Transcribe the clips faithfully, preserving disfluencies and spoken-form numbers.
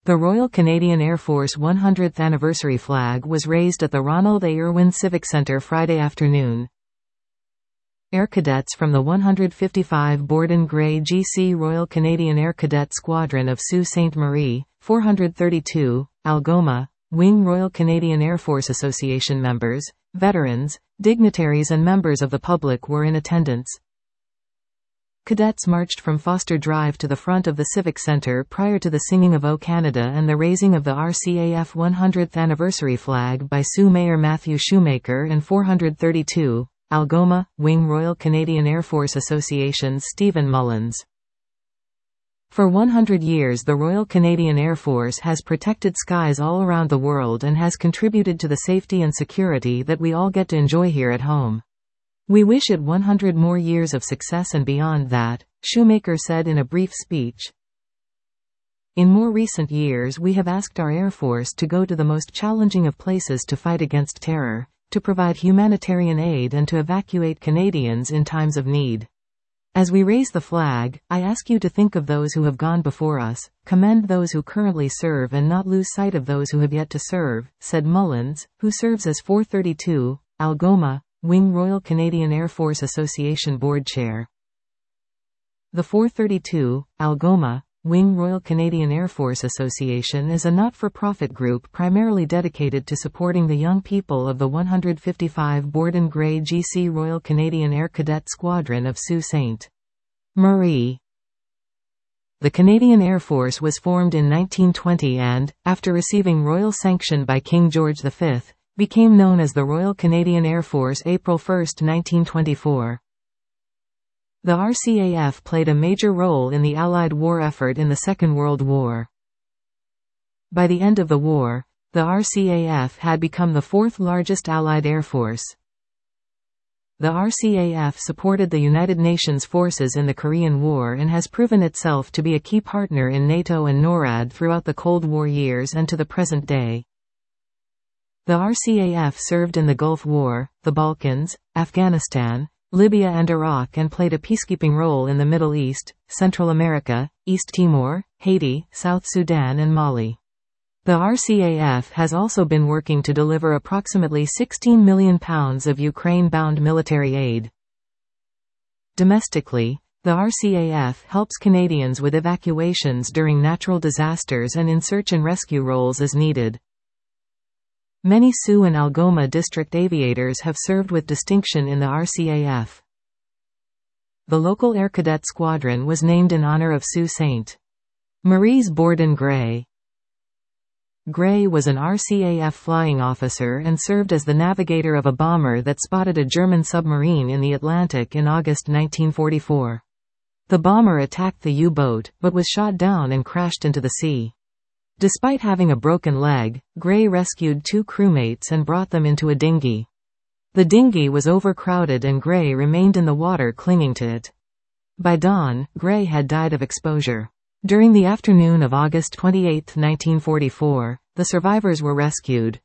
The Royal Canadian Air Force one hundredth anniversary flag was raised at the Ronald A. Irwin Civic Centre Friday afternoon. Air Cadets from the one hundred fifty-five Borden Grey G C Royal Canadian Air Cadet Squadron of Sault Ste. Marie, four hundred thirty-two, Algoma, Wing Royal Canadian Air Force Association members, veterans, dignitaries and members of the public were in attendance. Cadets marched from Foster Drive to the front of the Civic Centre prior to the singing of O Canada and the raising of the R C A F one hundredth anniversary flag by Sault Mayor Matthew Shoemaker and four hundred thirty-two, Algoma, Wing Royal Canadian Air Force Association's Stephen Mullins. For one hundred years the Royal Canadian Air Force has protected skies all around the world and has contributed to the safety and security that we all get to enjoy here at home. We wish it one hundred more years of success and beyond that, Shoemaker said in a brief speech. In more recent years we have asked our Air Force to go to the most challenging of places to fight against terror, to provide humanitarian aid and to evacuate Canadians in times of need. As we raise the flag, I ask you to think of those who have gone before us, commend those who currently serve and not lose sight of those who have yet to serve, said Mullins, who serves as four thirty-two, Algoma, Wing Royal Canadian Air Force Association Board Chair. The four thirty-two, Algoma, Wing Royal Canadian Air Force Association is a not-for-profit group primarily dedicated to supporting the young people of the one hundred fifty-five Borden Grey G C Royal Canadian Air Cadet Squadron of Sault Ste. Marie. The Canadian Air Force was formed in nineteen twenty and, after receiving royal sanction by King George the Fifth, became known as the Royal Canadian Air Force April first nineteen twenty-four. The R C A F played a major role in the Allied war effort in the Second World War. By the end of the war, the R C A F had become the fourth largest Allied air force. The R C A F supported the United Nations forces in the Korean War and has proven itself to be a key partner in NATO and NORAD throughout the Cold War years and to the present day. The R C A F served in the Gulf War, the Balkans, Afghanistan, Libya and Iraq and played a peacekeeping role in the Middle East, Central America, East Timor, Haiti, South Sudan and Mali. The R C A F has also been working to deliver approximately sixteen million pounds of Ukraine-bound military aid. Domestically, the R C A F helps Canadians with evacuations during natural disasters and in search and rescue roles as needed. Many Sault and Algoma district aviators have served with distinction in the R C A F. The local Air Cadet Squadron was named in honor of Sault Ste. Marie's Borden Grey. Grey was an R C A F flying officer and served as the navigator of a bomber that spotted a German submarine in the Atlantic in August nineteen forty-four. The bomber attacked the U-boat, but was shot down and crashed into the sea. Despite having a broken leg, Grey rescued two crewmates and brought them into a dinghy. The dinghy was overcrowded and Grey remained in the water clinging to it. By dawn, Grey had died of exposure. During the afternoon of August twenty-eighth nineteen forty-four, the survivors were rescued.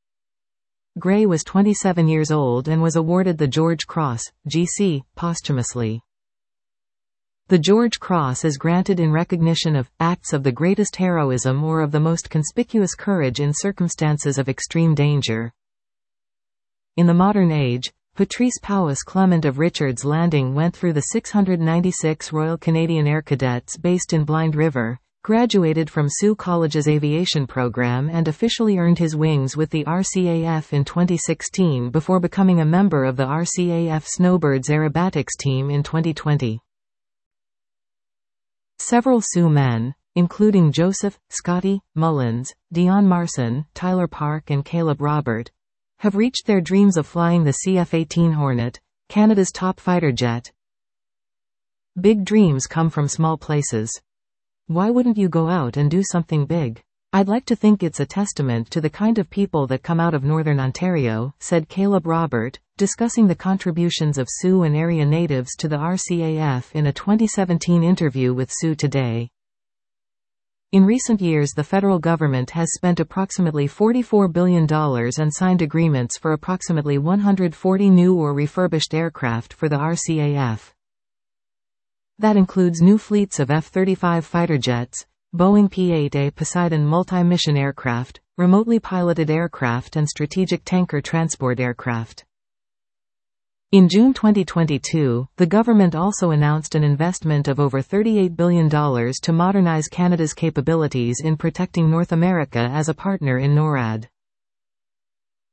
Grey was twenty-seven years old and was awarded the George Cross, G C, posthumously. The George Cross is granted in recognition of acts of the greatest heroism or of the most conspicuous courage in circumstances of extreme danger. In the modern age, Patrice Powis Clement of Richards Landing went through the six hundred ninety-six Royal Canadian Air Cadets based in Blind River, graduated from Sault College's aviation program and officially earned his wings with the R C A F in twenty sixteen before becoming a member of the R C A F Snowbirds aerobatics team in twenty twenty. Several Sault men, including Joseph, Scotty, Mullins, Dion Marson, Tyler Park and Caleb Robert, have reached their dreams of flying the C F eighteen Hornet, Canada's top fighter jet. Big dreams come from small places. Why wouldn't you go out and do something big? I'd like to think it's a testament to the kind of people that come out of Northern Ontario, said Caleb Robert, discussing the contributions of Sault and area natives to the R C A F in a twenty seventeen interview with Sault Today. In recent years the federal government has spent approximately forty-four billion dollars and signed agreements for approximately one hundred forty new or refurbished aircraft for the R C A F. That includes new fleets of F thirty-five fighter jets, Boeing P eight A Poseidon multi-mission aircraft, remotely piloted aircraft and strategic tanker transport aircraft. In June twenty twenty-two, the government also announced an investment of over thirty-eight billion dollars to modernize Canada's capabilities in protecting North America as a partner in NORAD.